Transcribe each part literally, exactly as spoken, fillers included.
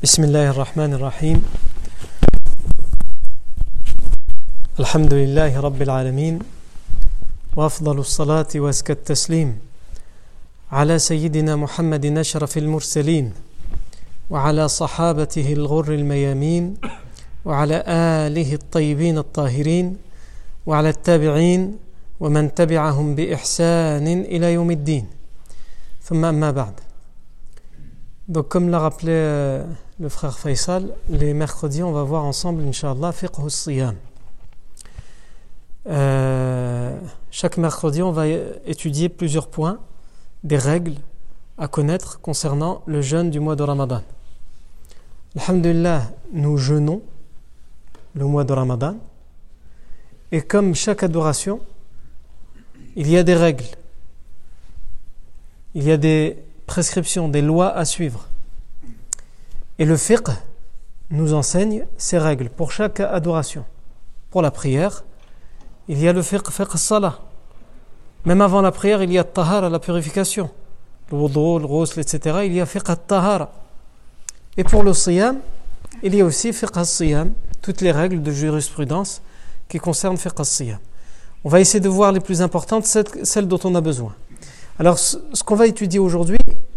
بسم الله الرحمن الرحيم الحمد لله رب العالمين وأفضل الصلاة وأزكى التسليم على سيدنا محمد أشرف المرسلين وعلى صحابته الغر الميامين وعلى آله الطيبين الطاهرين وعلى التابعين ومن تبعهم بإحسان إلى يوم الدين ثم أما بعد. Donc comme l'a rappelé euh, le frère Faisal, les mercredis on va voir ensemble Inch'Allah fiqh as-siyam. Euh, chaque mercredi on va étudier plusieurs points, des règles à connaître concernant le jeûne du mois de Ramadan. Alhamdulillah, nous jeûnons le mois de Ramadan et comme chaque adoration, il y a des règles, il y a des prescriptions, des lois à suivre. Et le fiqh nous enseigne ces règles pour chaque adoration. Pour la prière, il y a le fiqh, fiqh salah. Même avant la prière, il y a tahara, la purification. Le wudu, le ghusl, et cetera. Il y a fiqh tahara. Et pour le siyam, il y a aussi fiqh as-siyam, toutes les règles de jurisprudence qui concernent fiqh as-siyam. On va essayer de voir les plus importantes, celles dont on a besoin. Alors, ce qu'on va étudier aujourd'hui,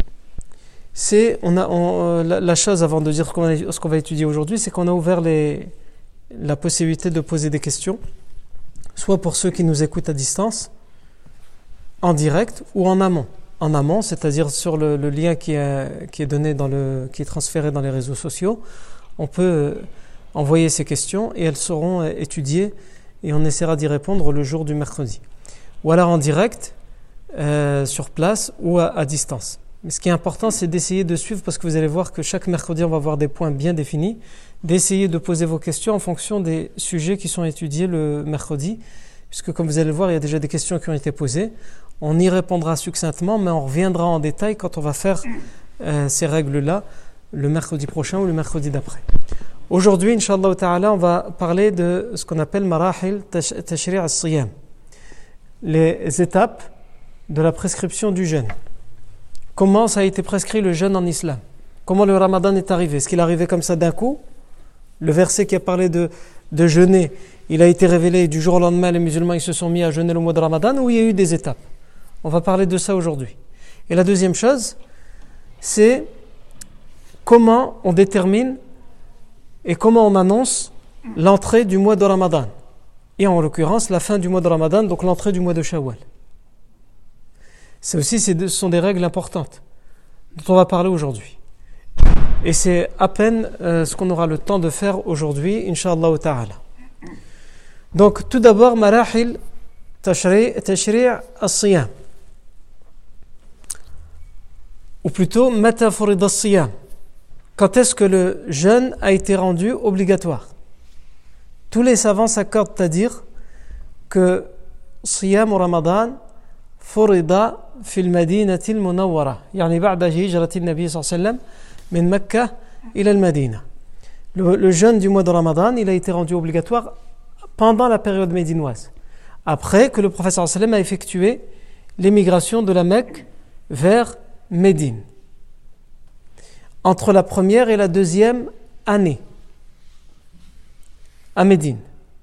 c'est, on a, on, la, la chose avant de dire ce qu'on, a, ce qu'on va étudier aujourd'hui, c'est qu'on a ouvert les, la possibilité de poser des questions, soit pour ceux qui nous écoutent à distance, en direct ou en amont. En amont, c'est-à-dire sur le, le lien qui est, qui est donné dans le, qui est transféré dans les réseaux sociaux, on peut envoyer ces questions et elles seront étudiées et on essaiera d'y répondre le jour du mercredi. Ou alors en direct, Euh, sur place ou à, à distance. Mais ce qui est important, c'est d'essayer de suivre, parce que vous allez voir que chaque mercredi, on va avoir des points bien définis, d'essayer de poser vos questions en fonction des sujets qui sont étudiés le mercredi, puisque comme vous allez le voir, il y a déjà des questions qui ont été posées. On y répondra succinctement, mais on reviendra en détail quand on va faire euh, ces règles-là le mercredi prochain ou le mercredi d'après. Aujourd'hui, Inch'Allah Ta'ala, on va parler de ce qu'on appelle marahil tashri' as-siyam, les étapes de la prescription du jeûne. Comment ça a été prescrit le jeûne en islam? Comment le ramadan est arrivé? Est-ce qu'il est arrivé comme ça d'un coup? Le verset qui a parlé de, de jeûner, il a été révélé et du jour au lendemain, les musulmans ils se sont mis à jeûner le mois de ramadan, ou il y a eu des étapes? On va parler de ça aujourd'hui. Et la deuxième chose, c'est comment on détermine et comment on annonce l'entrée du mois de ramadan. Et en l'occurrence, la fin du mois de ramadan, donc l'entrée du mois de Shawwal. C'est aussi, ce sont des règles importantes dont on va parler aujourd'hui. Et c'est à peine euh, ce qu'on aura le temps de faire aujourd'hui, Inch'Allah Ta'ala. Donc, tout d'abord, marahil tashri' tashri' as-siyam. Ou plutôt, mata furida as-siyam. Quand est-ce que le jeûne a été rendu obligatoire? Tous les savants s'accordent à dire que siyam au ramadan فرض في المدينة المنورة يعني بعد هجرة النبي صلى الله عليه وسلم من مكة إلى المدينة. Le, le jeûne du mois de Ramadan, il a été rendu obligatoire pendant la période médinoise, après que le prophète sallallahu alayhi wa sallam a effectué l'émigration de la Mecque vers Médine, entre la première et la deuxième année à Médine.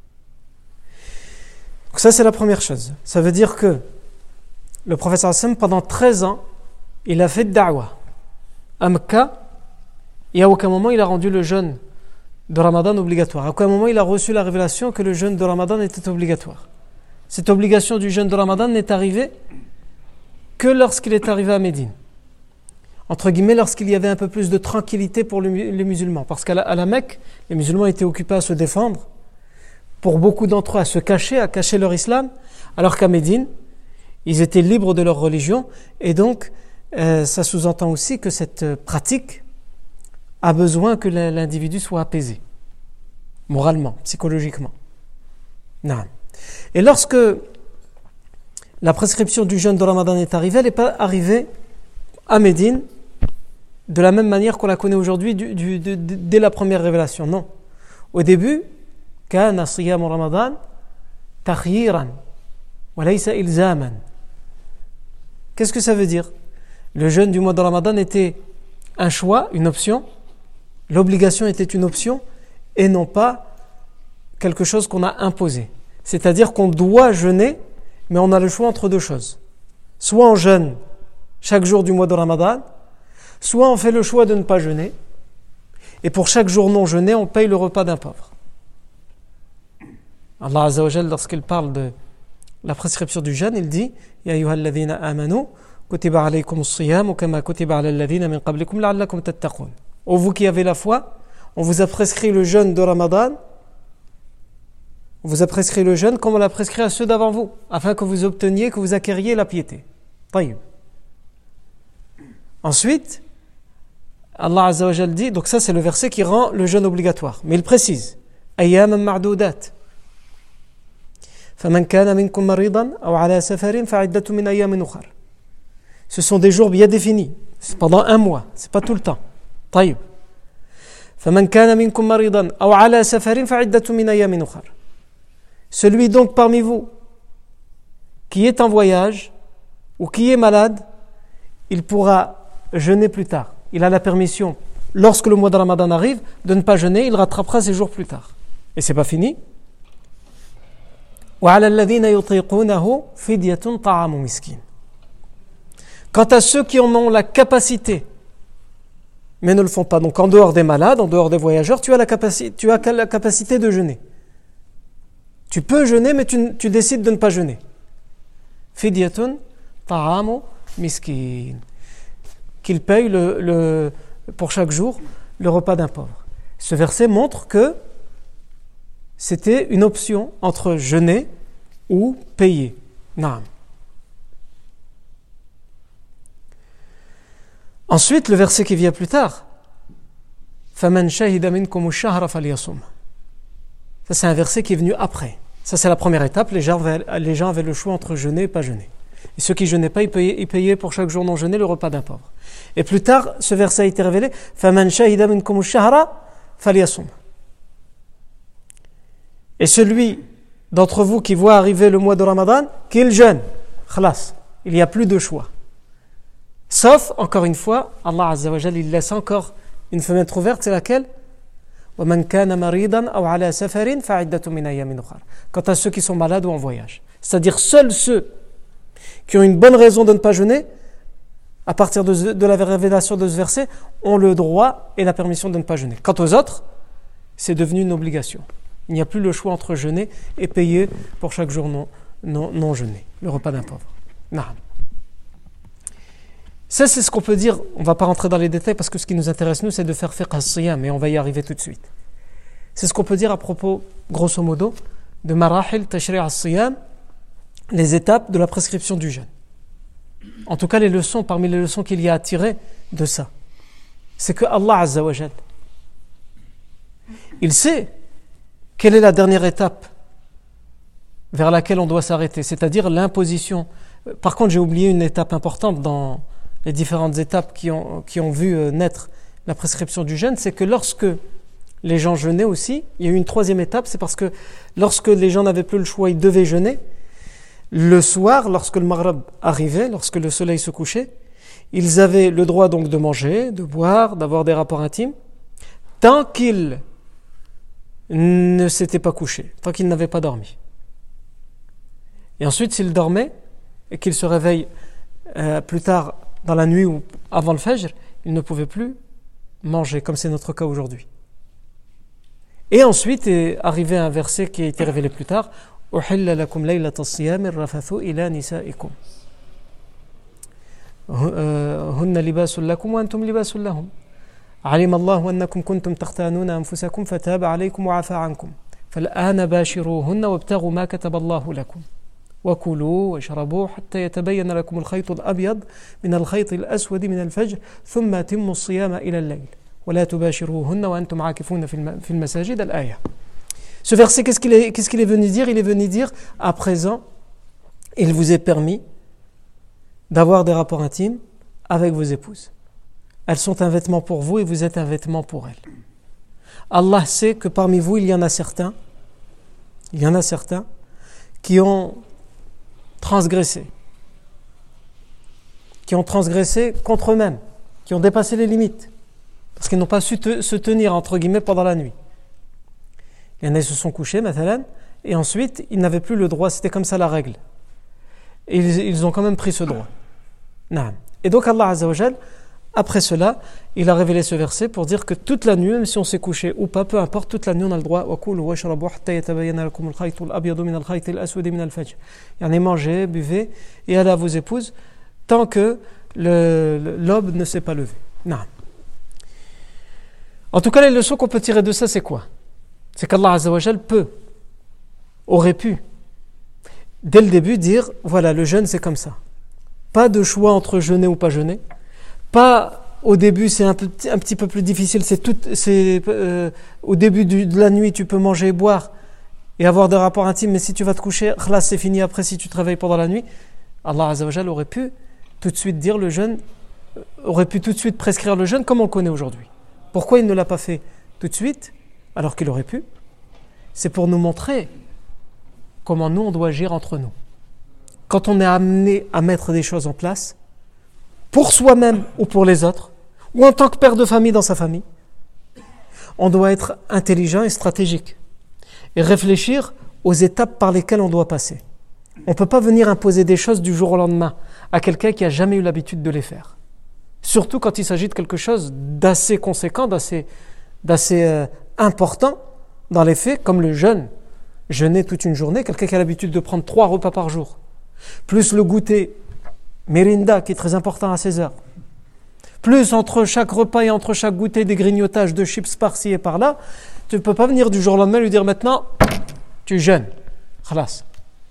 Donc ça c'est la première chose. Ça veut dire que le prophète sallallahu alayhi wa sallam, pendant treize ans, il a fait de da'wah à Mecca, et à aucun moment il a rendu le jeûne de Ramadan obligatoire. À aucun moment il a reçu la révélation que le jeûne de Ramadan était obligatoire. Cette obligation du jeûne de Ramadan n'est arrivée que lorsqu'il est arrivé à Médine. Entre guillemets, lorsqu'il y avait un peu plus de tranquillité pour les musulmans. Parce qu'à la, à la Mecque, les musulmans étaient occupés à se défendre, pour beaucoup d'entre eux à se cacher, à cacher leur islam, alors qu'à Médine, ils étaient libres de leur religion, et donc euh, ça sous-entend aussi que cette pratique a besoin que l'individu soit apaisé, moralement, psychologiquement. Non. Et lorsque la prescription du jeûne de Ramadan est arrivée, elle n'est pas arrivée à Médine de la même manière qu'on la connaît aujourd'hui du, du, de, de, dès la première révélation. Non. Au début, كان صيام رمضان تخييرا وليس إلزاما. Qu'est-ce que ça veut dire? Le jeûne du mois de Ramadan était un choix, une option, l'obligation était une option et non pas quelque chose qu'on a imposé. C'est-à-dire qu'on doit jeûner, mais on a le choix entre deux choses. Soit on jeûne chaque jour du mois de Ramadan, soit on fait le choix de ne pas jeûner, et pour chaque jour non jeûné, on paye le repas d'un pauvre. Allah Azza wa Jal, lorsqu'il parle de la prescription du jeûne, il dit « Ya ayyuhal ladhina amanu, kutiba alaykum as-siyam, kama kutiba ala alladhina min qablikum la'allakum tattaqun » Ô vous qui avez la foi, on vous a prescrit le jeûne de Ramadan, on vous a prescrit le jeûne comme on l'a prescrit à ceux d'avant vous, afin que vous obteniez, que vous acquériez la piété. Taïb. Ensuite, Allah Azza wa Jal dit, donc ça c'est le verset qui rend le jeûne obligatoire, mais il précise Ayyaman ma'doudat. فَمَنْ كَانَ مِنْكُمْ مَرِيضًا أَوْ عَلَى سَفَرٍ فَعِدَّةٌ مِنْ أَيَّامٍ أُخَرَ. Ce sont des jours bien définis, c'est pendant un mois, c'est pas tout le temps. طيب. فَمَنْ كَانَ مِنْكُمْ مَرِيضًا أَوْ عَلَى سَفَرٍ فَعِدَّةٌ مِنْ أَيَّامٍ أُخَرَ. Celui donc parmi vous qui est en voyage ou qui est malade, il pourra jeûner plus tard. Il a la permission, lorsque le mois de Ramadan arrive, de ne pas jeûner, il rattrapera ses jours plus tard. Et c'est pas fini. وَعَلَى الَّذِينَ يُطِيقُونَهُ فِدْيَةٌ طَعَامُ مِسْكِينٍ. Quant à ceux qui en ont la capacité, mais ne le font pas, donc en dehors des malades, en dehors des voyageurs, tu as la capacité, tu as la capacité de jeûner. Tu peux jeûner, mais tu, tu décides de ne pas jeûner. Fidyatun ta'amu miskin. Qu'il paye le, le, pour chaque jour le repas d'un pauvre. Ce verset montre que c'était une option entre jeûner ou payer. Naam. Ensuite, le verset qui vient plus tard. فَمَنْ شَهِدَ مِنْكُمُ الشَّهْرَ فَلْيَصُمْ. Ça, c'est un verset qui est venu après. Ça, c'est la première étape. Les gens, les gens avaient le choix entre jeûner et pas jeûner. Et ceux qui ne jeûnaient pas, ils payaient, ils payaient pour chaque jour non jeûné le repas d'un pauvre. Et plus tard, ce verset a été révélé. فَمَنْ شَهِدَ مِنْكُمُ الشَّهْرَ فَلْيَصُمْ. Et celui d'entre vous qui voit arriver le mois de Ramadan, qu'il jeûne. Khalas. Il n'y a plus de choix. Sauf, encore une fois, Allah Azza wa Jal, il laisse encore une fenêtre ouverte, c'est laquelle? وَمَنْ كَانَ مَرِيضًا أَوْ عَلَى سَفَرٍ فَعِدَّةٌ مِنْ أَيَّامٍ أُخَرَ. Quant à ceux qui sont malades ou en voyage. C'est-à-dire seuls ceux qui ont une bonne raison de ne pas jeûner, à partir de, de la révélation de ce verset, ont le droit et la permission de ne pas jeûner. Quant aux autres, c'est devenu une obligation. Il n'y a plus le choix entre jeûner et payer pour chaque jour non, non, non jeûné, le repas d'un pauvre. Non. Ça, c'est ce qu'on peut dire. On ne va pas rentrer dans les détails parce que ce qui nous intéresse, nous, c'est de faire fiqh as-siyam, mais on va y arriver tout de suite. C'est ce qu'on peut dire à propos, grosso modo, de marahil tashri' as-siyam, les étapes de la prescription du jeûne. En tout cas, les leçons, parmi les leçons qu'il y a à tirer de ça, c'est que Allah Azza wa Jal, il sait quelle est la dernière étape vers laquelle on doit s'arrêter, c'est-à-dire l'imposition. Par contre, j'ai oublié une étape importante dans les différentes étapes qui ont, qui ont vu naître la prescription du jeûne, c'est que lorsque les gens jeûnaient aussi, il y a eu une troisième étape, c'est parce que lorsque les gens n'avaient plus le choix, ils devaient jeûner. Le soir, lorsque le maghrib arrivait, lorsque le soleil se couchait, ils avaient le droit donc de manger, de boire, d'avoir des rapports intimes, tant qu'ils ne s'étaient pas couchés, tant qu'ils n'avaient pas dormi. Et ensuite, s'ils dormaient et qu'ils se réveillent euh, plus tard dans la nuit ou avant le fajr, ils ne pouvaient plus manger, comme c'est notre cas aujourd'hui. Et ensuite est arrivé un verset qui a été révélé plus tard. أُحِلَّ لَكُمْ لَيْلَةَ الصِّيَامِ الرَّفَثُ إِلَى نِسَائِكُمْ هُنَّ لِبَاسٌ لَكُمْ وَأَنْتُمْ لِبَاسٌ لَهُمْ عَلِمَ اللَّهُ أَنَّكُمْ كُنْتُمْ تَخْتَانُونَ أَنفُسَكُمْ فَتَابَ عَلَيْكُمْ وَعَفَا عَنْكُمْ فَالْآنَ بَاشِرُوهُنَّ وَابْتَغُوا مَا كَتَبَ اللَّهُ لَكُمْ وَكُلُوا وَاشْرَبُوا حَتَّى يَتَبَيَّنَ لَكُمُ الْخَيْطُ الْأَبْيَضُ مِنَ الْخَيْطِ الْأَسْوَدِ مِنَ الْفَجْرِ ثُمَّ أَتِمُّوا الصِّيَامَ إِلَى اللَّيْلِ وَلَا تُبَاشِرُوهُنَّ وَأَنْتُمْ عَاكِفُونَ في المساجد الآية. Ce verset, qu'est-ce qu'il est, qu'est-ce qu'il est venu dire? Il est venu dire, à présent, il vous est permis d'avoir des rapports intimes avec vos épouses. Elles sont un vêtement pour vous et vous êtes un vêtement pour elles. Allah sait que parmi vous, il y en a certains, il y en a certains qui ont transgressé, qui ont transgressé contre eux-mêmes, qui ont dépassé les limites. parce qu'ils n'ont pas su te, se tenir entre guillemets pendant la nuit. Il y en a, ils se sont couchés, mathalan, et ensuite ils n'avaient plus le droit, c'était comme ça la règle. Et ils, ils ont quand même pris ce droit. Naam. Et donc Allah Azza wa Jal, après cela, il a révélé ce verset pour dire que toute la nuit, même si on s'est couché ou pas, peu importe, toute la nuit on a le droit. Yani mangez, buvez et allez à vos épouses tant que le, le, l'aube ne s'est pas levée. Non. En tout cas, les leçons qu'on peut tirer de ça, c'est quoi? C'est qu'Allah Azza wa Jal peut, aurait pu, dès le début, dire voilà, le jeûne c'est comme ça. Pas de choix entre jeûner ou pas jeûner. Pas au début, c'est un, peu, un petit peu plus difficile. C'est tout, c'est, euh, au début du, de la nuit, tu peux manger et boire et avoir des rapports intimes, mais si tu vas te coucher, khlas, c'est fini après si tu te réveilles pendant la nuit. Allah Azza wa Jal aurait pu tout de suite dire le jeûne, aurait pu tout de suite prescrire le jeûne comme on le connaît aujourd'hui. Pourquoi il ne l'a pas fait tout de suite, alors qu'il aurait pu? C'est pour nous montrer comment nous, on doit agir entre nous. Quand on est amené à mettre des choses en place, pour soi-même ou pour les autres, ou en tant que père de famille dans sa famille, on doit être intelligent et stratégique et réfléchir aux étapes par lesquelles on doit passer. On ne peut pas venir imposer des choses du jour au lendemain à quelqu'un qui n'a jamais eu l'habitude de les faire. Surtout quand il s'agit de quelque chose d'assez conséquent, d'assez, d'assez euh, important dans les faits, comme le jeûne. Jeûner toute une journée, quelqu'un qui a l'habitude de prendre trois repas par jour, plus le goûter, Merinda, qui est très important à seize heures. Plus entre chaque repas et entre chaque goûter des grignotages de chips par-ci et par-là, tu ne peux pas venir du jour au lendemain lui dire maintenant, tu jeûnes. Khalas.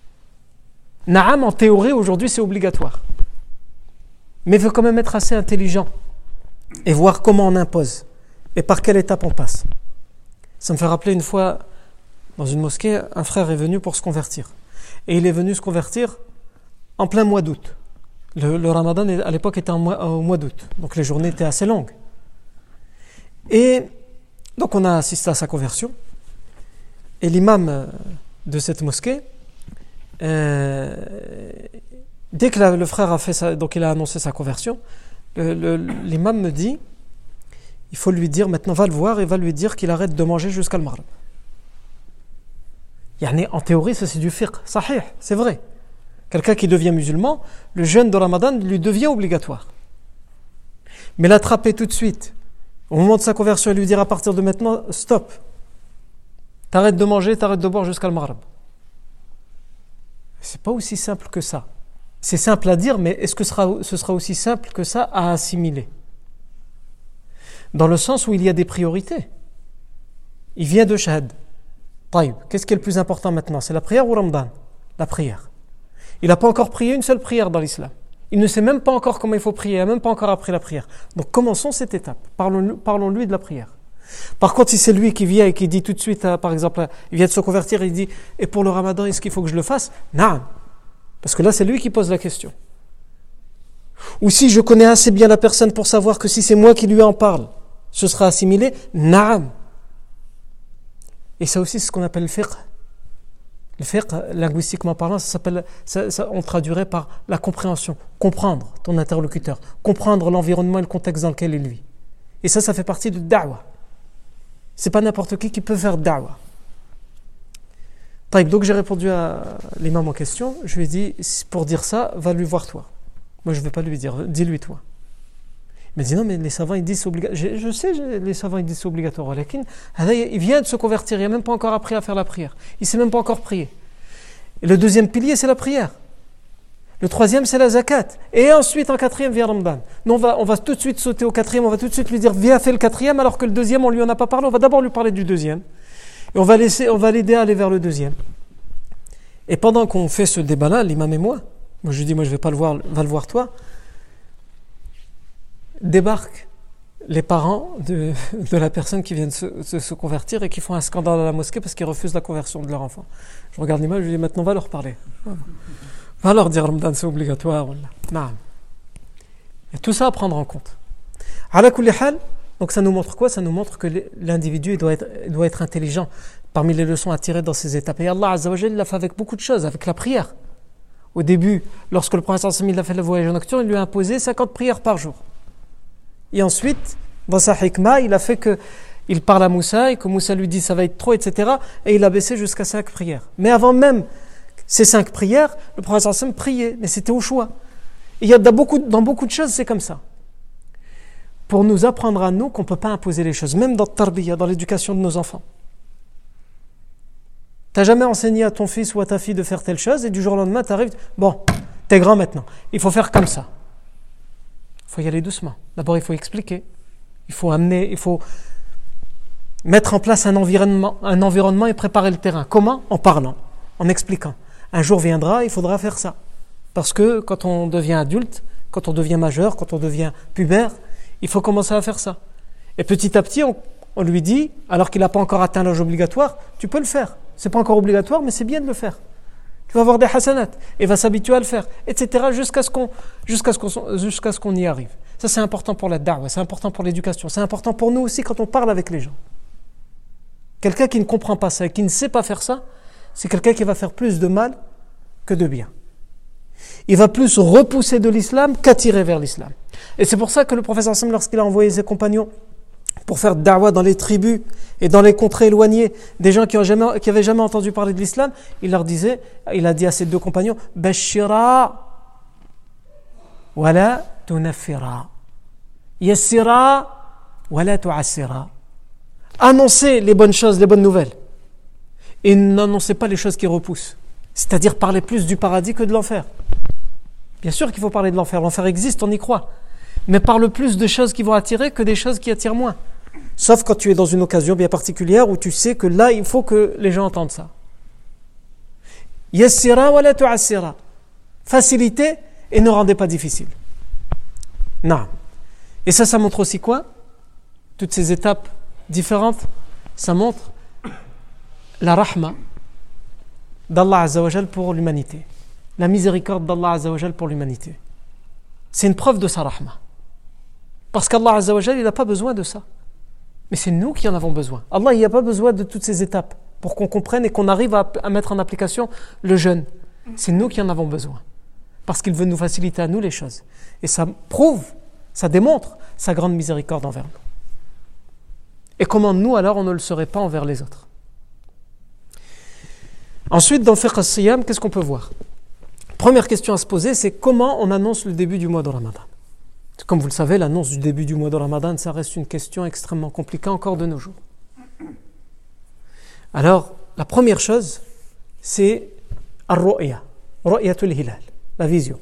Naam, en théorie, aujourd'hui, c'est obligatoire. Mais il faut quand même être assez intelligent et voir comment on impose et par quelle étape on passe. Ça me fait rappeler une fois, dans une mosquée, un frère est venu pour se convertir. Et il est venu se convertir en plein mois d'août. Le, le ramadan, à l'époque, était en mois, au mois d'août. Donc les journées étaient assez longues. Et donc on a assisté à sa conversion. Et l'imam de cette mosquée, euh, dès que la, le frère a fait ça, donc il a annoncé sa conversion, le, le, l'imam me dit, il faut lui dire, maintenant va le voir et va lui dire qu'il arrête de manger jusqu'à le maghrib. Yani, en théorie, ça c'est du fiqh, sahih, c'est vrai. Quelqu'un qui devient musulman, le jeûne de Ramadan lui devient obligatoire. Mais l'attraper tout de suite, au moment de sa conversion, et lui dire à partir de maintenant, stop. T'arrêtes de manger, t'arrêtes de boire jusqu'à le maghrib. C'est pas aussi simple que ça. C'est simple à dire, mais est-ce que ce sera, ce sera aussi simple que ça à assimiler? Dans le sens où il y a des priorités. Il vient de shahad. Taïb. Qu'est-ce qui est le plus important maintenant? C'est la prière ou Ramadan? La prière. Il n'a pas encore prié une seule prière dans l'islam. Il ne sait même pas encore comment il faut prier, il n'a même pas encore appris la prière. Donc commençons cette étape. Parlons, parlons-lui de la prière. Par contre, si c'est lui qui vient et qui dit tout de suite, euh, par exemple, il vient de se convertir et il dit « Et pour le Ramadan, est-ce qu'il faut que je le fasse ?» Non. Parce que là, c'est lui qui pose la question. Ou si je connais assez bien la personne pour savoir que si c'est moi qui lui en parle, ce sera assimilé, naam. Et ça aussi, c'est ce qu'on appelle le fiqh. Le fiqh, linguistiquement parlant, ça s'appelle, ça, ça, on traduirait par la compréhension. Comprendre ton interlocuteur. Comprendre l'environnement et le contexte dans lequel il vit. Et ça, ça fait partie de da'wa. C'est pas n'importe qui qui peut faire da'wa. Donc j'ai répondu à l'imam en question. Je lui ai dit, pour dire ça, va lui voir toi. Moi, je ne vais pas lui dire, dis-lui toi. Il m'a dit non, mais les savants ils disent c'est obligatoire. Je, je sais, je, les savants ils disent c'est obligatoire. Il vient de se convertir, il n'a même pas encore appris à faire la prière. Il ne sait même pas encore prier. Et le deuxième pilier, c'est la prière. Le troisième, c'est la zakat. Et ensuite, en quatrième, vient Ramadan. Nous, on va, on va tout de suite sauter au quatrième, on va tout de suite lui dire viens faire le quatrième, alors que le deuxième, on ne lui en a pas parlé. On va d'abord lui parler du deuxième. Et on va, laisser, on va l'aider à aller vers le deuxième. Et pendant qu'on fait ce débat-là, l'imam et moi, moi je lui dis, moi je ne vais pas le voir, va le voir toi. Débarquent les parents de, de la personne qui vient de se, de se convertir et qui font un scandale à la mosquée parce qu'ils refusent la conversion de leur enfant. Je regarde l'imam, je lui dis maintenant va leur parler. Va leur dire Ramadan c'est obligatoire. Non. Il y a tout ça à prendre en compte. Ala kulli hal, donc ça nous montre quoi? Ça nous montre que l'individu doit être, doit être intelligent parmi les leçons à tirer dans ces étapes. Et Allah Azza wa Jalla l'a fait avec beaucoup de choses, avec la prière. Au début, lorsque le prophète sallallahu alayhi wa sallam a fait le voyage nocturne, il lui a imposé cinquante prières par jour. Et ensuite, Dans sa hikmah, il a fait que il parle à Moussa et que Moussa lui dit ça va être trop, et cetera. Et il a baissé jusqu'à cinq prières. Mais avant même ces cinq prières, le prophète sallam priait, mais c'était au choix. Et il y a dans beaucoup, dans beaucoup de choses, c'est comme ça. Pour nous apprendre à nous qu'on ne peut pas imposer les choses, même dans le tarbiya, dans l'éducation de nos enfants. Tu n'as jamais enseigné à ton fils ou à ta fille de faire telle chose et du jour au lendemain, tu arrives, bon, tu es grand maintenant, il faut faire comme ça. Il faut y aller doucement. D'abord, il faut expliquer. Il faut amener, il faut mettre en place un environnement, un environnement et préparer le terrain. Comment ? En parlant, en expliquant. Un jour viendra, il faudra faire ça. Parce que quand on devient adulte, quand on devient majeur, quand on devient pubère, il faut commencer à faire ça. Et petit à petit, on, on lui dit, alors qu'il n'a pas encore atteint l'âge obligatoire, tu peux le faire. C'est pas encore obligatoire, mais c'est bien de le faire. Tu vas avoir des hasanat et va s'habituer à le faire, et cetera jusqu'à ce qu'on, jusqu'à ce qu'on, jusqu'à ce qu'on y arrive. Ça, c'est important pour la da'wa, c'est important pour l'éducation, c'est important pour nous aussi quand on parle avec les gens. Quelqu'un qui ne comprend pas ça et qui ne sait pas faire ça, c'est quelqu'un qui va faire plus de mal que de bien. Il va plus repousser de l'islam qu'attirer vers l'islam. Et c'est pour ça que le prophète sallallahu alayhi wa sallam, lorsqu'il a envoyé ses compagnons pour faire da'wa dans les tribus et dans les contrées éloignées, des gens qui n'avaient jamais, qui avaient jamais entendu parler de l'islam, il leur disait, il a dit à ses deux compagnons, Bashira wala tunaffira, yassira wala tu'assira. Annoncez les bonnes choses, les bonnes nouvelles, et n'annoncez pas les choses qui repoussent. C'est-à-dire parler plus du paradis que de l'enfer. Bien sûr qu'il faut parler de l'enfer, l'enfer existe, on y croit. Mais parle plus de choses qui vont attirer que des choses qui attirent moins. Sauf quand tu es dans une occasion bien particulière où tu sais que là, il faut que les gens entendent ça. Yassira wa la tu'assira. Facilitez et ne rendez pas difficile. Non. Et ça, ça montre aussi quoi ? Toutes ces étapes différentes, ça montre la rahma d'Allah Azza wa Jal pour l'humanité. La miséricorde d'Allah Azza wa Jal pour l'humanité. C'est une preuve de sa rahma. Parce qu'Allah Azza wa Jal, il n'a pas besoin de ça. Mais c'est nous qui en avons besoin. Allah, il n'a pas besoin de toutes ces étapes pour qu'on comprenne et qu'on arrive à, à mettre en application le jeûne. C'est nous qui en avons besoin. Parce qu'il veut nous faciliter à nous les choses. Et ça prouve, ça démontre sa grande miséricorde envers nous. Et comment nous, alors, on ne le serait pas envers les autres. Ensuite, dans le fiqh as-siyam, qu'est-ce qu'on peut voir ? Première question à se poser, c'est comment on annonce le début du mois de Ramadan. Comme vous le savez, l'annonce du début du mois de Ramadan, ça reste une question extrêmement compliquée encore de nos jours. Alors, la première chose, c'est ar-ru'ya, ru'yatul hilal, la vision.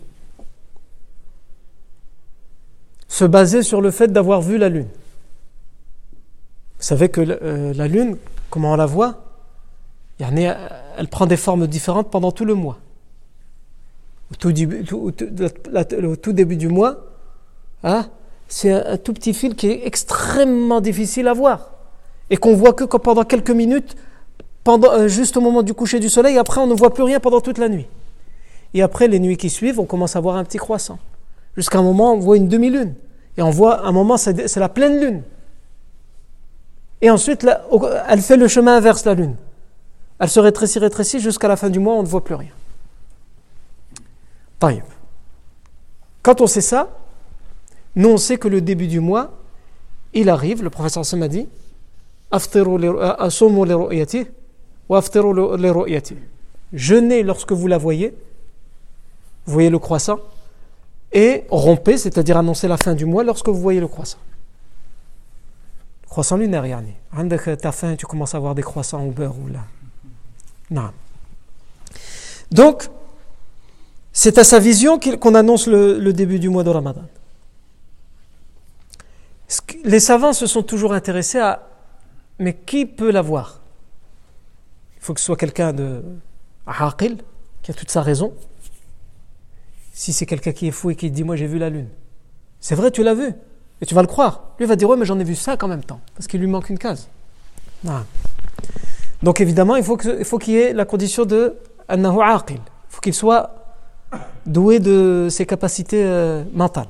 Se baser sur le fait d'avoir vu la lune. Vous savez que euh, la lune, comment on la voit ? Elle prend des formes différentes pendant tout le mois. Au tout début, au tout, au tout début du mois, hein, c'est un, un tout petit fil qui est extrêmement difficile à voir et qu'on voit que pendant quelques minutes, pendant, euh, juste au moment du coucher du soleil, et après on ne voit plus rien pendant toute la nuit. Et après les nuits qui suivent, on commence à voir un petit croissant. Jusqu'à un moment, on voit une demi-lune. Et on voit, à un moment, c'est, c'est la pleine lune. Et ensuite, là, elle fait le chemin inverse, la lune. Elle se rétrécit, rétrécit, jusqu'à la fin du mois, on ne voit plus rien. Taïb. Quand on sait ça, nous on sait que le début du mois, il arrive, le professeur Sam a dit, Asumu li ru'yati wa aftiru li ru'yati. Jeûnez lorsque vous la voyez, vous voyez le croissant, et rompez, c'est-à-dire annoncez la fin du mois lorsque vous voyez le croissant. Croissant lunaire, yani. T'as faim, tu commences à avoir des croissants au beurre ou là. Non. Donc, c'est à sa vision qu'on annonce le, le début du mois de Ramadan. Les savants se sont toujours intéressés à mais qui peut la voir ? Il faut que ce soit quelqu'un de aqil, qui a toute sa raison. Si c'est quelqu'un qui est fou et qui dit moi j'ai vu la lune, c'est vrai, tu l'as vu et tu vas le croire. Lui va dire ouais mais j'en ai vu cinq en même temps parce qu'il lui manque une case. Non. Donc évidemment il faut, que, il faut qu'il y ait la condition de annahu aqil. Il faut qu'il soit doué de ses capacités euh, mentales.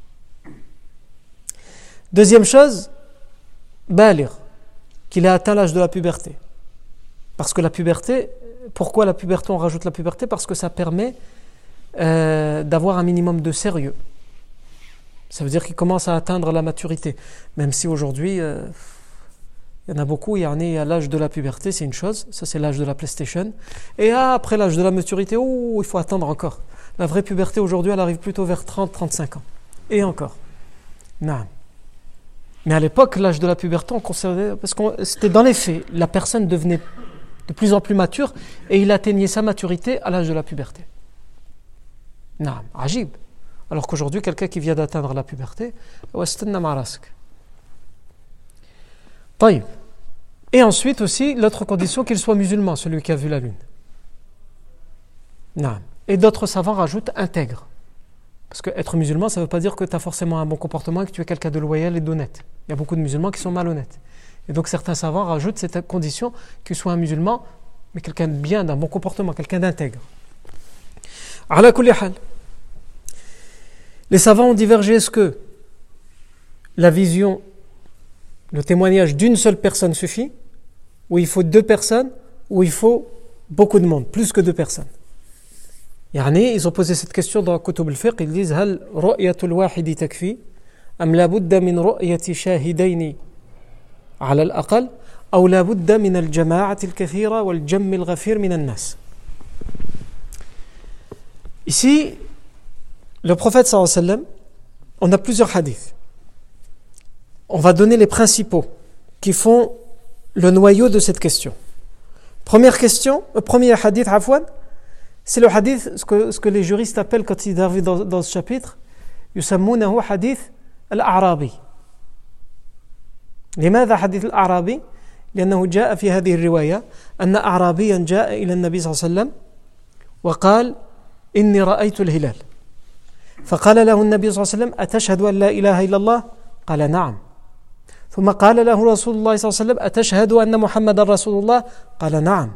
Deuxième chose, baligh, qu'il ait atteint l'âge de la puberté. Parce que la puberté, pourquoi la puberté, on rajoute la puberté ? Parce que ça permet euh, d'avoir un minimum de sérieux. Ça veut dire qu'il commence à atteindre la maturité. Même si aujourd'hui, euh, il y en a beaucoup, il y en a à l'âge de la puberté, c'est une chose, ça c'est l'âge de la PlayStation. Et ah, après l'âge de la maturité, oh, il faut attendre encore. La vraie puberté aujourd'hui, elle arrive plutôt vers trente à trente-cinq ans. Et encore. Non. Mais à l'époque, l'âge de la puberté, on conservait, parce que c'était dans les faits, la personne devenait de plus en plus mature et il atteignait sa maturité à l'âge de la puberté. Non, ajib. Alors qu'aujourd'hui, quelqu'un qui vient d'atteindre la puberté, et ensuite aussi, l'autre condition, qu'il soit musulman, celui qui a vu la lune. Non. Et d'autres savants rajoutent intègre. Parce qu'être musulman, ça ne veut pas dire que tu as forcément un bon comportement et que tu es quelqu'un de loyal et d'honnête. Il y a beaucoup de musulmans qui sont malhonnêtes. Et donc certains savants rajoutent cette condition qu'il soit un musulman, mais quelqu'un de bien, d'un bon comportement, quelqu'un d'intègre. Ala kulli hal. Les savants ont divergé, est-ce que la vision, le témoignage d'une seule personne suffit, ou il faut deux personnes, ou il faut beaucoup de monde, plus que deux personnes. يعني, ils ont posé cette question dans Kutub al-Fiqh, ils disent هل رؤية الواحد تكفي أم لابد من رؤية شاهدين على الأقل أو لابد من الجماعة الكثيرة والجم الغفير من الناس. Ici, le prophète sallallahu alayhi wa sallam, on a plusieurs hadiths. On va donner les principaux qui font le noyau de cette question. Première question, le premier hadith, afwan, c'est le hadith, ce que, ce que les juristes appellent quand ils arrivent dans, dans ce chapitre, يسمونه حديث الأعرابي. لماذا حديث الأعرابي؟ لأنه جاء في هذه الرواية أن أعرابيا جاء إلى النبي صلى الله عليه وسلم وقال إني رأيت الهلال. فقال له النبي صلى الله عليه وسلم أتشهد أن لا إله إلا الله؟ قال نعم. ثم قال له رسول الله صلى الله عليه وسلم أتشهد أن محمد رسول الله؟ قال نعم.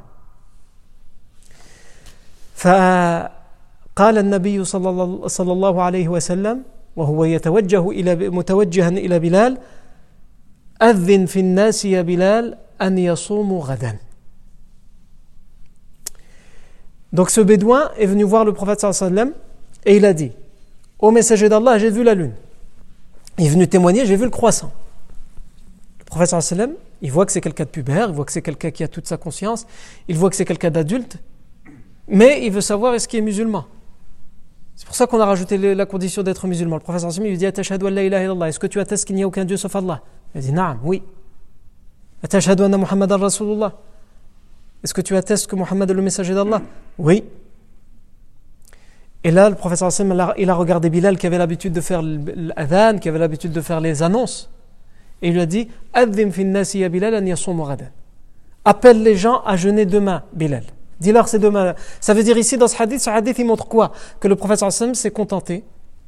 فقال النبي صلى الله عليه وسلم وهو يتوجه إلى متوجها إلى بلال أذن في الناس يا بلال أن يصوموا غدا. Donc ce bédouin est venu voir le prophète sallallahu alayhi wa sallam et il a dit: Ô messager d'Allah, j'ai vu la lune. Il est venu témoigner, j'ai vu le croissant. Le prophète sallallahu alayhi wa sallam, il voit que c'est quelqu'un de pubère, il voit que c'est quelqu'un qui a toute sa conscience, il voit que c'est quelqu'un d'adulte, mais il veut savoir est-ce qu'il est musulman. C'est pour ça qu'on a rajouté la condition d'être musulman. Le prophète sallallahu alayhi wa sallam, il dit: Atashhadu an la ilaha illallah, est-ce que tu attestes qu'il n'y a aucun Dieu sauf Allah? Il dit: Naam, oui. Atashhadu anna Muhammadan Rasulullah, est-ce que tu attestes que Muhammad est le messager d'Allah? Oui. Et là, le prophète sallallahu alayhi wa sallam, il a regardé Bilal qui avait l'habitude de faire l'adhan, qui avait l'habitude de faire les annonces. Et il lui a dit: Adhim fin nasi ya Bilal an yasumu ghadan. Appelle les gens à jeûner demain, Bilal. Dis-leur c'est demain. Ça veut dire ici, dans ce hadith, ce hadith, il montre quoi? Que le prophète sallallahu alayhi wa sallam s'est contenté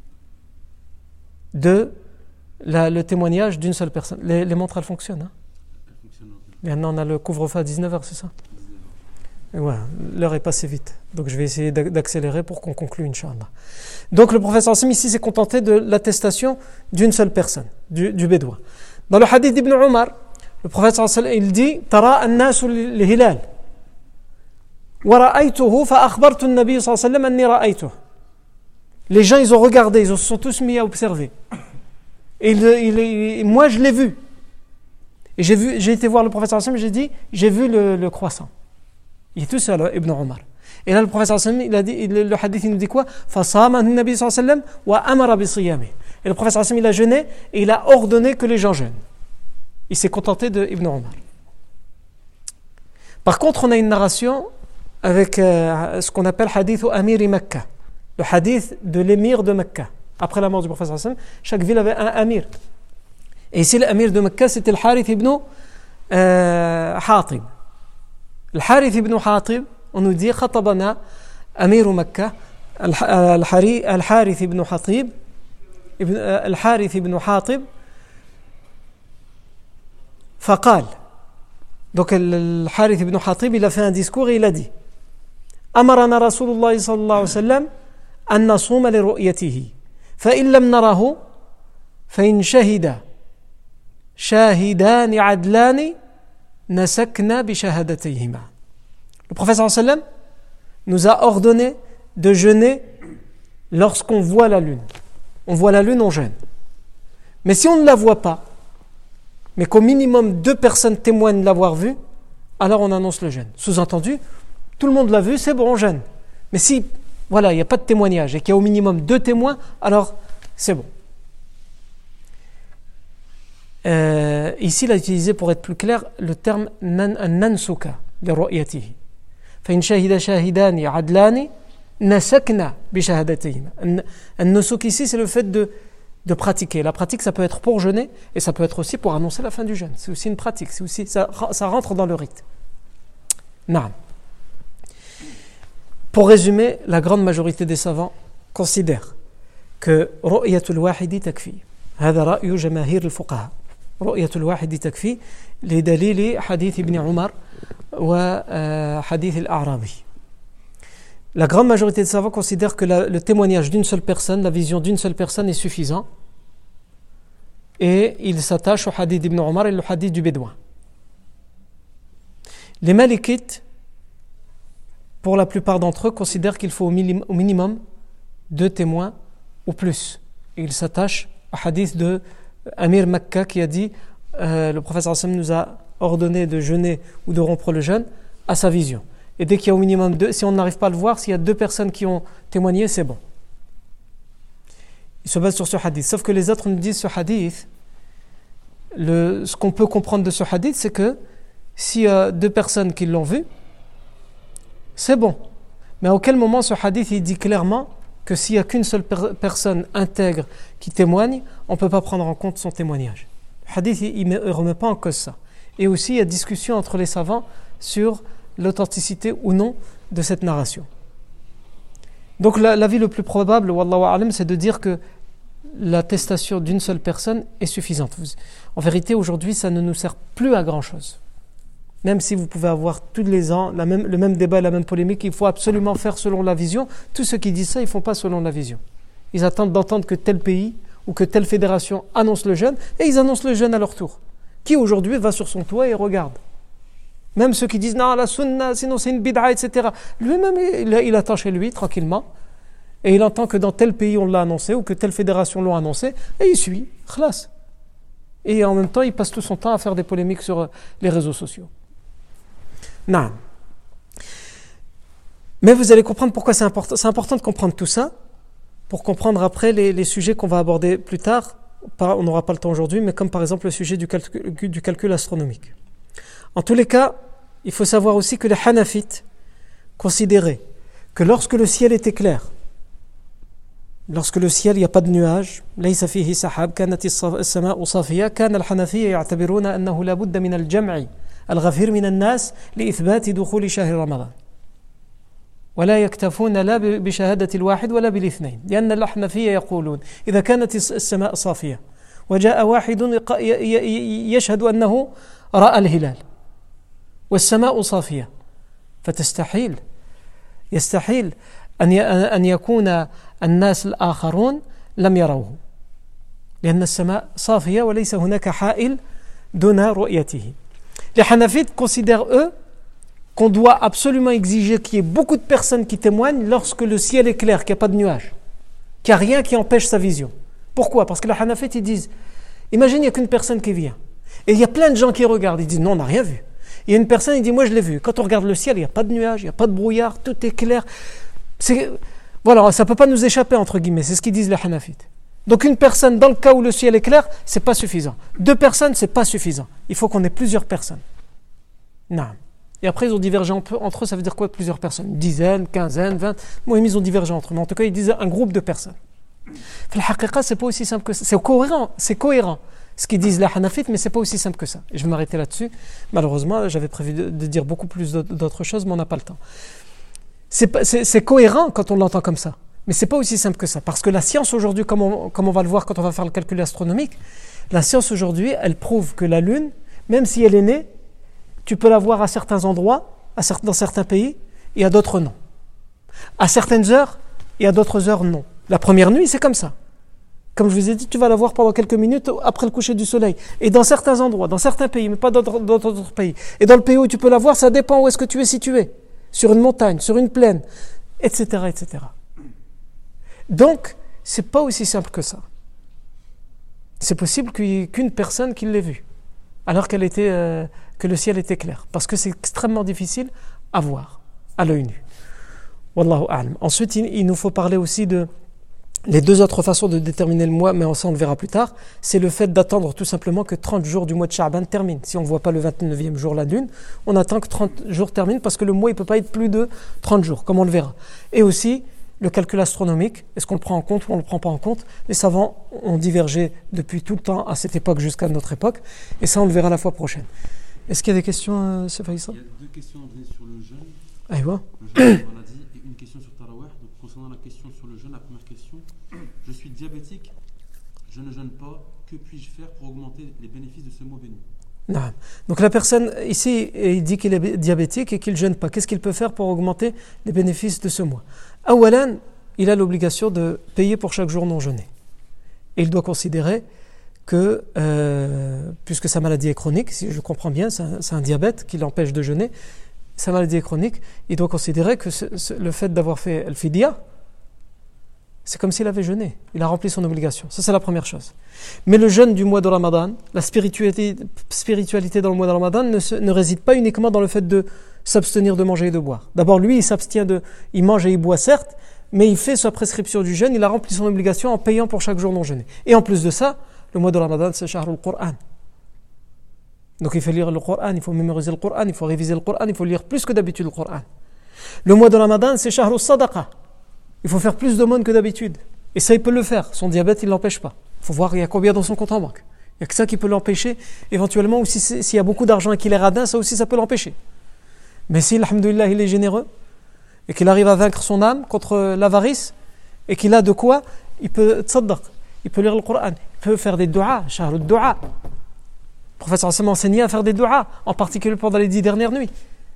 de la, le témoignage d'une seule personne. Les, les montres, elles fonctionnent. Hein? Maintenant, on a le couvre-feu à dix-neuf heures, c'est ça? Et voilà, l'heure est passée vite. Donc je vais essayer d'accélérer pour qu'on conclue, Inch'Allah. Donc le prophète sallallahu alayhi wa sallam ici s'est contenté de l'attestation d'une seule personne, du, du bédouin. Dans le hadith d'Ibn Omar, le prophète sallallahu alayhi wa sallam, il dit: Tara an-nasu l-hilal. Wa ra'aytuhu fa akhbartu an-nabiy sallallahu alayhi wa sallam anni ra'aytuhu. Les gens, ils ont regardé, ils se sont tous mis à observer. Et il, il, il, moi, je l'ai vu. Et j'ai vu, j'ai été voir le prophète sallallahu alayhi wa sallam, j'ai dit: j'ai vu le, le croissant. Il est tout seul, Ibn Omar. Et là, le prophète sallallahu alayhi wa sallam, il a dit, le hadith, il nous dit quoi? فَصَامَهُ النَّبِيُّ صلى الله عليه وسلم وَأَمَرَ بِصِيَامِهِ. Et le prophète sallallahu alayhi wa sallam, il a jeûné et il a ordonné que les gens jeûnent. Il s'est contenté de Ibn Omar. Par contre, on a une narration avec euh, ce qu'on appelle hadith Amir Mecca, le hadith de l'émir de Mecca. Après la mort du prophète sallallahu alayhi wa sallam, chaque ville avait un amir. Et ici, l'amir de Mecca, c'était le Harith ibn euh, Hatib. Le Harith ibn Hatib, on nous dit: Khatabana Amir Mecca, le Harith ibn Hatib, le Harith ibn Hatib, faqal. Donc le Harith ibn Hatib, il a fait un discours et il a dit: Amarana Rasulullah sallallahu alayhi wa sallam an nasuma li ru'yatihi, fa in lam narahu, fa in shahida shahidani adlani nasakna bi shahadatayhima. Le prophète sallallahu alayhi wa sallam nous a ordonné de jeûner lorsqu'on voit la lune. On voit la lune, on jeûne. Mais si on ne la voit pas, mais qu'au minimum deux personnes témoignent de l'avoir vue, alors on annonce le jeûne. Sous-entendu, tout le monde l'a vu, c'est bon, on jeûne. Mais si, voilà, il n'y a pas de témoignage et qu'il y a au minimum deux témoins, alors c'est bon. Euh, ici, il a utilisé, pour être plus clair, le terme nansuka li ru'yatihi. Fa in shahida shahidani adlani nasakna bi shahadatihim. Un nusuk ici, c'est le fait de, de pratiquer. La pratique, ça peut être pour jeûner et ça peut être aussi pour annoncer la fin du jeûne. C'est aussi une pratique, c'est aussi, ça, ça rentre dans le rite. Naam. Pour résumer, la grande majorité des savants considèrent que ru'yatul wahidi takfi. هذا رأي جماهير الفقهاء. رؤية الواحد تكفي لدليل حديث ابن عمر وحديث الأعرابي. La grande majorité des savants considèrent que la, le témoignage d'une seule personne, la vision d'une seule personne est suffisant, et ils s'attachent au hadith d'Ibn Omar et le hadith du Bédouin. Les Malikites, pour la plupart d'entre eux, considèrent qu'il faut au, minim, au minimum deux témoins ou plus. Ils s'attachent au hadith de Amir Makka qui a dit euh, le prophète sallallahu alayhi wa sallam nous a ordonné de jeûner ou de rompre le jeûne à sa vision. Et dès qu'il y a au minimum deux, si on n'arrive pas à le voir, s'il y a deux personnes qui ont témoigné, c'est bon. Ils se basent sur ce hadith. Sauf que les autres nous disent ce hadith, le, ce qu'on peut comprendre de ce hadith, c'est que s'il y a deux personnes qui l'ont vu, c'est bon. Mais à auquel moment ce hadith il dit clairement que s'il n'y a qu'une seule per- personne intègre qui témoigne, on ne peut pas prendre en compte son témoignage. Le hadith il ne remet pas en cause ça. Et aussi il y a discussion entre les savants sur l'authenticité ou non de cette narration. Donc la, l'avis le plus probable, wallahu a'lam, c'est de dire que l'attestation d'une seule personne est suffisante. En vérité, aujourd'hui, ça ne nous sert plus à grand-chose. Même si vous pouvez avoir tous les ans la même, le même débat, la même polémique, il faut absolument faire selon la vision. Tous ceux qui disent ça, ils ne font pas selon la vision. Ils attendent d'entendre que tel pays ou que telle fédération annonce le jeûne, et ils annoncent le jeûne à leur tour. Qui aujourd'hui va sur son toit et regarde? Même ceux qui disent non, la sunna, sinon c'est une bid'a, et cetera. Lui-même, il, il attend chez lui tranquillement, et il entend que dans tel pays on l'a annoncé, ou que telle fédération l'a annoncé, et il suit, khlas. Et en même temps, il passe tout son temps à faire des polémiques sur les réseaux sociaux. Non. Mais vous allez comprendre pourquoi c'est important. C'est important de comprendre tout ça, pour comprendre après les, les sujets qu'on va aborder plus tard. On n'aura pas le temps aujourd'hui, mais comme par exemple le sujet du calcul, du calcul astronomique. En tous les cas, il faut savoir aussi que les Hanafites considéraient que lorsque le ciel était clair, lorsque le ciel, il n'y a pas de nuages, ليس فيه سحاب كانت السماء صافية كان الحنفية يعتبرون أنه لا بد من الجمع الغفير من الناس لإثبات دخول شهر رمضان ولا يكتفون لا بشهادة الواحد ولا بالاثنين لأن الحنفية يقولون إذا كانت السماء صافية وجاء واحد يشهد أنه رأى الهلال والسماء صافية فتستحيل يستحيل أن أن يكون الناس الآخرون لم يروه لأن السماء صافية وليس هناك حائل دون رؤيته. Les Hanafites considèrent eux qu'on doit absolument exiger qu'il y ait beaucoup de personnes qui témoignent lorsque le ciel est clair, qu'il n'y a pas de nuages, qu'il n'y a rien qui empêche sa vision. Pourquoi? Parce que les Hanafites ils disent, imagine il n'y a qu'une personne qui vient et il y a plein de gens qui regardent, ils disent non on n'a rien vu. Il y a une personne, il dit moi je l'ai vu. Quand on regarde le ciel, il n'y a pas de nuages, il n'y a pas de brouillard, tout est clair. C'est, voilà, ça ne peut pas nous échapper entre guillemets, c'est ce qu'ils disent les Hanafites. Donc une personne, dans le cas où le ciel est clair, c'est pas suffisant. Deux personnes, c'est pas suffisant. Il faut qu'on ait plusieurs personnes. Non. Et après, ils ont divergé entre eux, ça veut dire quoi plusieurs personnes? Une dizaine, quinzaine, vingt. Moi, ils ont divergé entre eux. Mais en tout cas, ils disent un groupe de personnes. Le haqiqa, c'est pas aussi simple que ça. C'est cohérent, c'est cohérent. Ce qu'ils disent les Hanafites, mais c'est pas aussi simple que ça. Et je vais m'arrêter là-dessus. Malheureusement, j'avais prévu de, de dire beaucoup plus d'autres choses, mais on n'a pas le temps. C'est, c'est, c'est cohérent quand on l'entend comme ça. Mais c'est pas aussi simple que ça. Parce que la science aujourd'hui, comme on, comme on va le voir quand on va faire le calcul astronomique, la science aujourd'hui, elle prouve que la Lune, même si elle est née, tu peux la voir à certains endroits, à certes, dans certains pays, et à d'autres non. À certaines heures, et à d'autres heures non. La première nuit, c'est comme ça. Comme je vous ai dit, tu vas la voir pendant quelques minutes après le coucher du soleil. Et dans certains endroits, dans certains pays, mais pas dans d'autres pays. Et dans le pays où tu peux la voir, ça dépend où est-ce que tu es situé. Sur une montagne, sur une plaine, et cetera, et cetera. Donc, c'est pas aussi simple que ça. C'est possible qu'il n'y ait qu'une personne qui l'ait vue, alors qu'elle était, euh, que le ciel était clair. Parce que c'est extrêmement difficile à voir, à l'œil nu. Wallahu a'lam. Ensuite, il, il nous faut parler aussi de les deux autres façons de déterminer le mois, mais ça on le verra plus tard. C'est le fait d'attendre tout simplement que trente jours du mois de Sha'ban terminent. Si on ne voit pas le vingt-neuvième jour la lune, on attend que trente jours terminent parce que le mois il ne peut pas être plus de trente jours, comme on le verra. Et aussi, le calcul astronomique, est-ce qu'on le prend en compte ou on ne le prend pas en compte? Les savants ont divergé depuis tout le temps à cette époque jusqu'à notre époque, et ça on le verra la fois prochaine. Est-ce qu'il y a des questions, euh, c'est Faïssa? Il y a deux questions sur le jeûne. Aïwa. Le jeûne, la maladie, et une question sur Tarawih. Donc, concernant la question sur le jeûne, la première question, je suis diabétique, je ne jeûne pas, que puis-je faire pour augmenter les bénéfices de ce mois béni? Non. Donc la personne ici, il dit qu'il est diabétique et qu'il ne jeûne pas. Qu'est-ce qu'il peut faire pour augmenter les bénéfices de ce mois? Awalan, il a l'obligation de payer pour chaque jour non jeûné. Et il doit considérer que, euh, puisque sa maladie est chronique, si je comprends bien, c'est un, c'est un diabète qui l'empêche de jeûner, sa maladie est chronique, il doit considérer que ce, ce, le fait d'avoir fait al-fidya, c'est comme s'il avait jeûné. Il a rempli son obligation. Ça, c'est la première chose. Mais le jeûne du mois de Ramadan, la spiritualité, spiritualité dans le mois de Ramadan ne, se, ne réside pas uniquement dans le fait de s'abstenir de manger et de boire. D'abord, lui, il s'abstient de... Il mange et il boit, certes, mais il fait sa prescription du jeûne, il a rempli son obligation en payant pour chaque jour non jeûné. Et en plus de ça, le mois de Ramadan, c'est Shahrul Qur'an. Donc il faut lire le Qur'an, il faut mémoriser le Qur'an, il faut réviser le Qur'an, il faut lire plus que d'habitude le Qur'an. Le mois de Ramadan, c'est Shahrul Sadaqa. Il faut faire plus d'aumônes que d'habitude. Et ça, il peut le faire. Son diabète, il ne l'empêche pas. Il faut voir il y a combien dans son compte en banque. Il n'y a que ça qui peut l'empêcher. Éventuellement, ou si s'il y a beaucoup d'argent et qu'il est radin, ça aussi, ça peut l'empêcher. Mais si, alhamdoulilah, il est généreux et qu'il arrive à vaincre son âme contre l'avarice et qu'il a de quoi, il peut tsaddaq, il peut lire le Coran, il peut faire des du'a, shahr al-du'a. Le professeur Hassan m'a enseigné à faire des du'a, en particulier pendant les dix dernières nuits.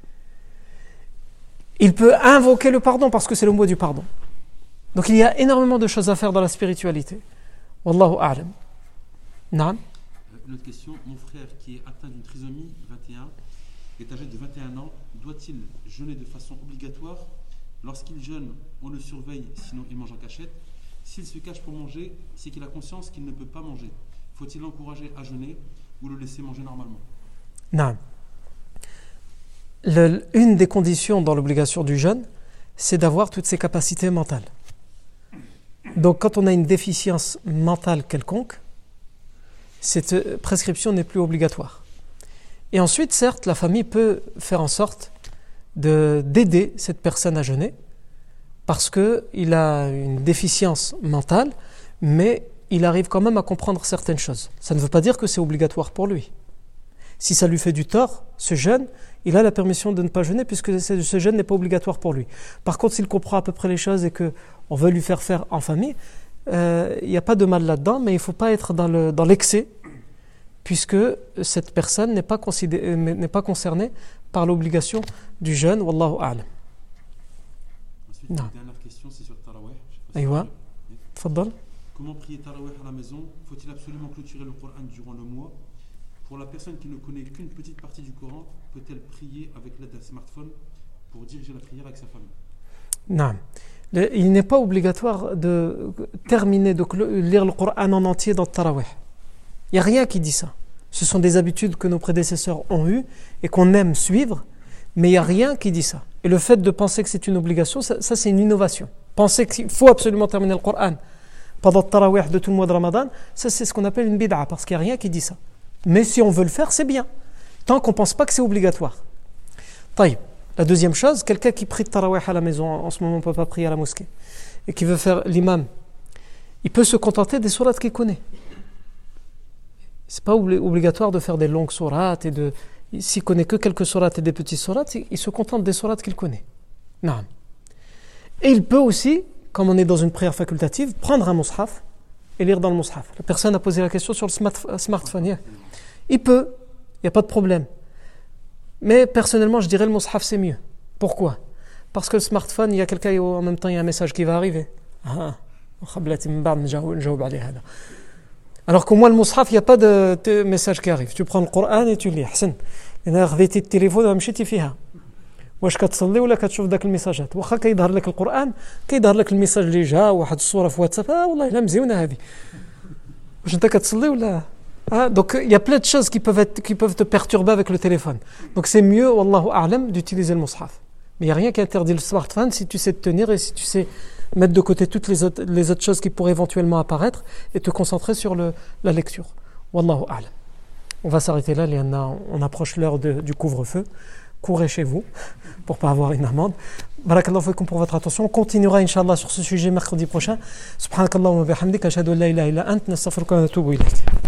Il peut invoquer le pardon parce que c'est le mois du pardon. Donc il y a énormément de choses à faire dans la spiritualité. Wallahu a'lam. Naam. Une autre question. Mon frère qui est atteint d'une trisomie vingt et un est âgé de vingt et un ans. Doit-il jeûner de façon obligatoire? Lorsqu'il jeûne, on le surveille, sinon il mange en cachette. S'il se cache pour manger, c'est qu'il a conscience qu'il ne peut pas manger. Faut-il l'encourager à jeûner ou le laisser manger normalement? Naam. Le, une des conditions dans l'obligation du jeûne, c'est d'avoir toutes ses capacités mentales. Donc quand on a une déficience mentale quelconque, cette prescription n'est plus obligatoire. Et ensuite, certes, la famille peut faire en sorte de, d'aider cette personne à jeûner parce qu'il a une déficience mentale, mais il arrive quand même à comprendre certaines choses. Ça ne veut pas dire que c'est obligatoire pour lui. Si ça lui fait du tort, ce jeûne, il a la permission de ne pas jeûner puisque ce jeûne n'est pas obligatoire pour lui. Par contre, s'il comprend à peu près les choses et qu'on veut lui faire faire en famille, euh, il n'y a pas de mal là-dedans, mais il ne faut pas être dans, le, dans l'excès puisque cette personne n'est pas, considérée, n'est pas concernée par l'obligation du jeûne. Wallahu a'lam. Ensuite, la dernière question, c'est sur Tarawih. Aïwa, tfaddal. Comment prier Tarawih à la maison? Faut-il absolument clôturer le Coran durant le mois? Pour la personne qui ne connaît qu'une petite partie du Coran, peut-elle prier avec l'aide d'un smartphone pour diriger la prière avec sa famille? Non. Le, il n'est pas obligatoire de terminer de lire le Coran en entier dans le Tarawih. Il n'y a rien qui dit ça. Ce sont des habitudes que nos prédécesseurs ont eues et qu'on aime suivre, mais il n'y a rien qui dit ça. Et le fait de penser que c'est une obligation, ça, ça c'est une innovation. Penser qu'il faut absolument terminer le Coran pendant le Tarawih de tout le mois de Ramadan, ça c'est ce qu'on appelle une bid'a, parce qu'il n'y a rien qui dit ça. Mais si on veut le faire, c'est bien. Tant qu'on ne pense pas que c'est obligatoire. Taïb. La deuxième chose, quelqu'un qui prie de Tarawih à la maison, en ce moment on ne peut pas prier à la mosquée, et qui veut faire l'imam, il peut se contenter des sourates qu'il connaît. Ce n'est pas obligatoire de faire des longues sourates, et de, s'il ne connaît que quelques sourates et des petites sourates, il se contente des sourates qu'il connaît. Non. Et il peut aussi, comme on est dans une prière facultative, prendre un mushaf et lire dans le mushaf. La personne a posé la question sur le smart- smartphone. Yeah. Il peut, il n'y a pas de problème. Mais personnellement, je dirais le mushaf c'est mieux. Pourquoi? Parce que le smartphone, il y a quelqu'un, en même temps, il y a un message qui va arriver. Ah, alors qu'au moins le mushaf, il n'y a pas de, de message qui arrive. Tu prends le Coran et tu lis. حسن. إذا خذيت التليفون ومشيتي فيها. واش كتصلي ولا كتشوف داك الميساجات؟ واخا كيظهر لك القرآن، كيظهر لك الميساج اللي جا واحد الصورة في واتساب، اه والله لا مزيونة هذه. واش انت كتصلي ولا ah, donc il y a plein de choses qui peuvent être, qui peuvent te perturber avec le téléphone. Donc c'est mieux, wallahu a'lam, d'utiliser le mushaf. Mais il n'y a rien qui interdit le smartphone si tu sais te tenir et si tu sais mettre de côté toutes les autres, les autres choses qui pourraient éventuellement apparaître et te concentrer sur le, la lecture. Wallahu a'lam. On va s'arrêter là, on approche l'heure de, du couvre-feu. Courez chez vous pour ne pas avoir une amende. Barakallahu fikum pour votre attention. On continuera, Inch'Allah, sur ce sujet mercredi prochain. Subhanakallahu wa bihamdika, ashhadu an la ilaha illa ant, nastaghfiruka wa natubu ilayk.